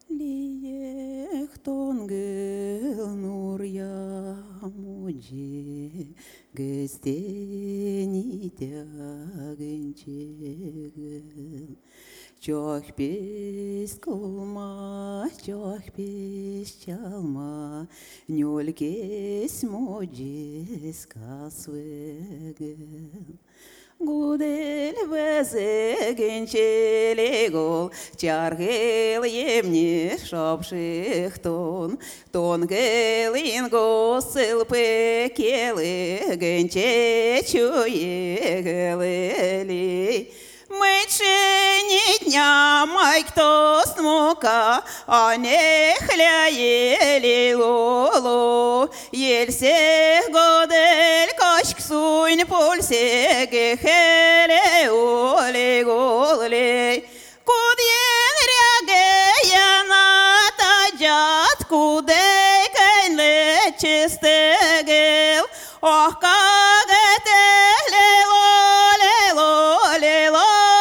Liek tongel nur yamuji gesteni tyaginchegel Çok pis kulma, çok pis çalma, nölkes mocis kasvegel. Gudel veze gençelegol, çargel yemni şapşıhton, ton gelin gosel pekele, gençe çuye geleli. Мечені дня май хто смока, а не хляє лоло. Єльсе годель кашк суйн пульсе гехеле оле голе. Кудєн рягея на таджат, кудей кенле чистегел. Ох, кагетеле лоле лоле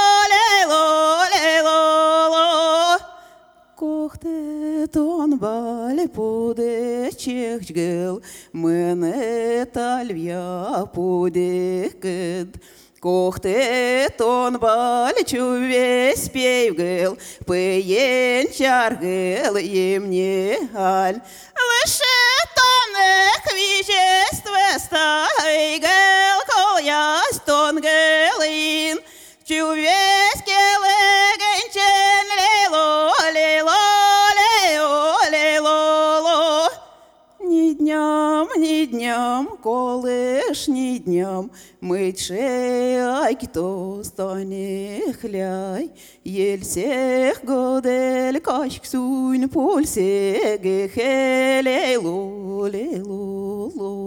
лоле. Kohte ton bale pude çekgel, mene talvya pude ked. Kohte ton bale çuves peygel, peyen çargel yemne hal. Лише тонек віжество стайгел, колясь тонгелин, чувесь келегенчен лело, лело, лео, лело. Ні дням, колиш ні дням, митше айкто стане хляй, єльсех годель кашк суйн пульсе гехеле ло, лело, ло.